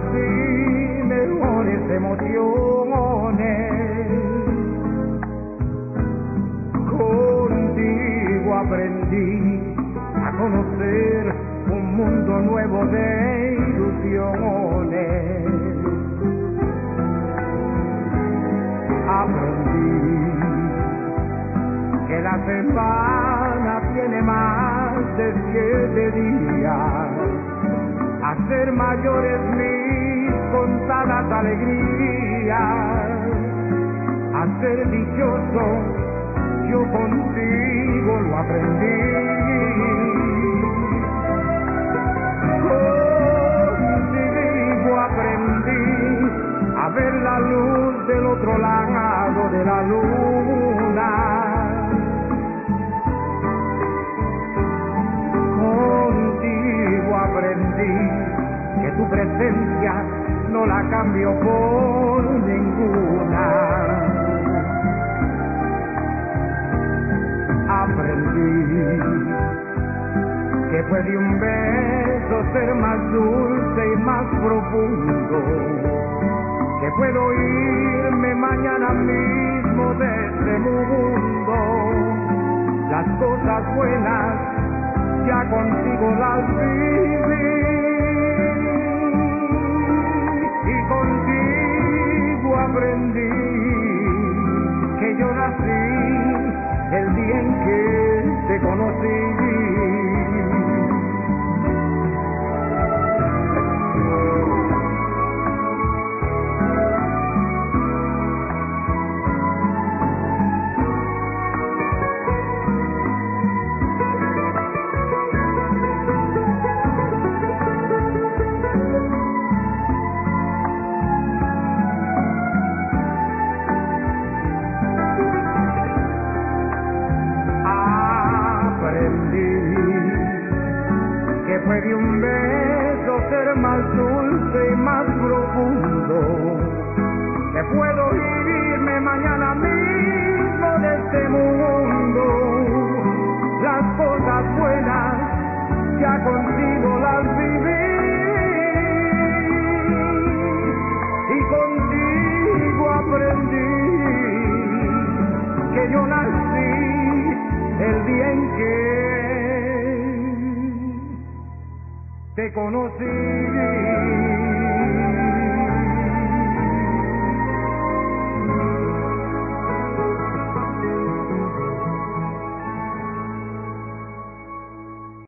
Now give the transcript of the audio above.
nací mejores emociones. Contigo aprendí a conocer un mundo nuevo de ilusiones. Aprendí que la semana tiene más de 7 días, a ser mayores mis contadas alegrías, a ser dichoso yo contigo lo aprendí. Contigo aprendí a ver la luz del otro lado de la luna. Contigo aprendí que tu presencia no la cambio por ninguna. Aprendí que puede un beso ser más dulce y más profundo, que puedo irme mañana mismo de este mundo. Las cosas buenas ya contigo las viví, y contigo aprendí que yo nací el día en que te conocí. Puede un beso ser más dulce y más profundo, que puedo irme mañana mismo de este mundo. Las cosas buenas ya contigo las viví, y contigo aprendí que yo nací el día en que te conocí.